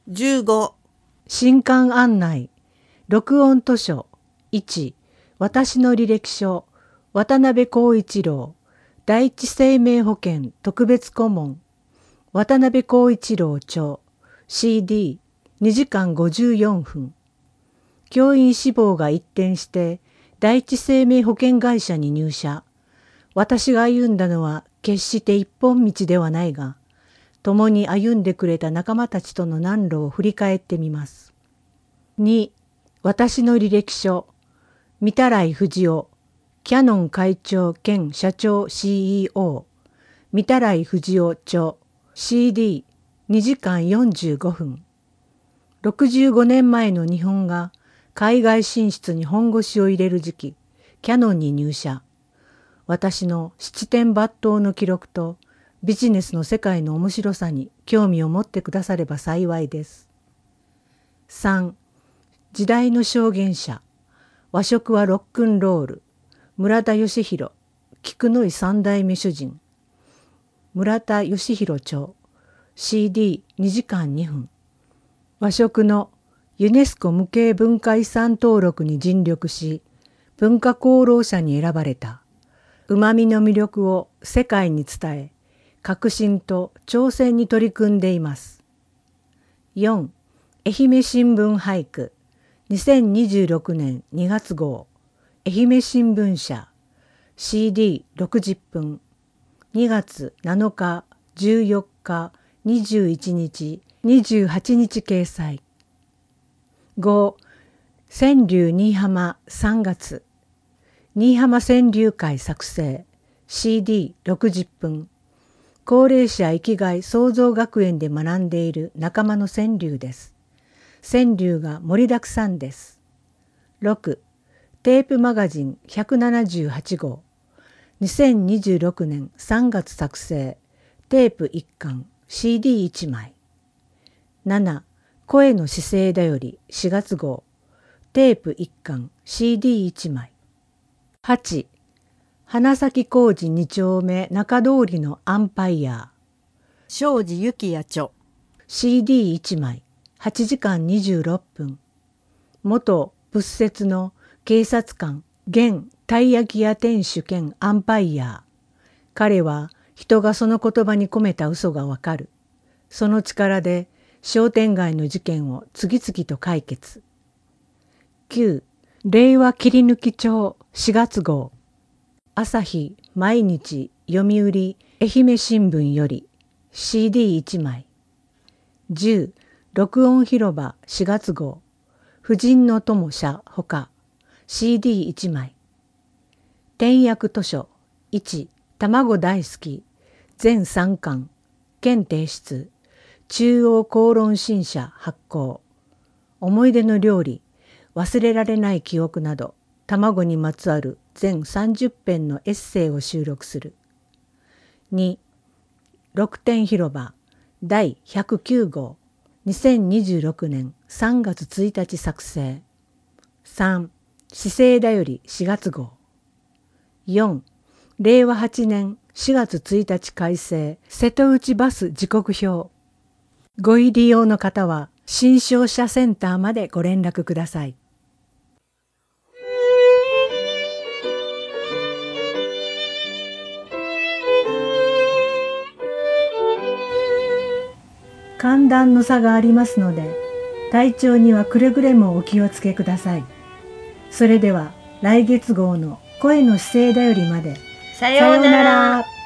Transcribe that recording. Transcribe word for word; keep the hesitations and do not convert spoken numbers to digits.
じゅうご新刊案内録音図書いち私の履歴書渡辺浩一郎第一生命保険特別顧問渡辺浩一郎著 シーディーに 時間ごじゅうよんぷん教員志望が一転して第一生命保険会社に入社。私が歩んだのは決して一本道ではないが、共に歩んでくれた仲間たちとの難路を振り返ってみます。に私の履歴書御手洗藤夫キャノン会長兼社長 シーイーオー 御手洗藤夫著 シーディーに 時間よんじゅうごふんろくじゅうごねんまえの日本が海外進出に本腰を入れる時期、キャノンに入社。私の七点抜刀の記録とビジネスの世界の面白さに興味を持ってくだされば幸いです。さん時代の証言者和食はロックンロール村田義弘菊の井三代目主人村田義弘著 シーディーに 時間にふん和食のユネスコ無形文化遺産登録に尽力し文化功労者に選ばれたうまみの魅力を世界に伝え革新と挑戦に取り組んでいます。よん愛媛新聞俳句にせんにじゅうろくねんにがつ号愛媛新聞社 シーディーろくじゅっぷんにがつなのかじゅうよっかにじゅういちにちにじゅうはちにち掲載。ご川柳新居浜さんがつ新居浜川柳会作成 シーディーろくじゅっぷん高齢者生きがい創造学園で学んでいる仲間の川柳です。川柳が盛りだくさんです。ろくテープマガジンひゃくななじゅうはち号にせんにじゅうろくねんさんがつ作成テープいっかん シーディーいち 枚。なな声の姿勢だよりしがつ号テープいっかん シーディーいち 枚。はち花咲工事に丁目中通りのアンパイア庄司幸也著シーディーいち 枚はちじかんにじゅうろっぷん元仏説の警察官現たい焼き屋店主兼アンパイア彼は人がその言葉に込めた嘘がわかるその力で商店街の事件を次々と解決。きゅう令和切り抜き帳しがつ号朝日毎日読売愛媛新聞より シーディーいち 枚。じゅう録音広場しがつ号婦人の友社ほか シーディーいち 枚。点訳図書いち卵大好き全さんかん県提出中央公論新社発行思い出の料理忘れられない記憶など卵にまつわる全さんじゅっぺんのエッセイを収録する。に六点広場だいひゃくきゅう号にせんにじゅうろくねんさんがつついたち作成。さん姿勢だよりしがつ号。よんれいわはちねんしがつついたち改正瀬戸内バス時刻表。ご入り用の方は新商社センターまでご連絡ください。寒暖の差がありますので、体調にはくれぐれもお気をつけください。それでは来月号の声の姿勢だよりまで。 さようなら。